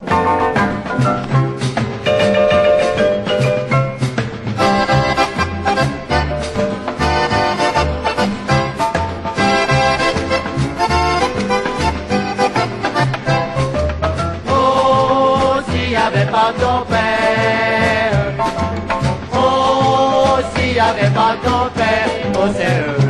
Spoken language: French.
Oh, s'il n'y avait pas ton père, oh, s'il n'y avait pas ton père, oh c'est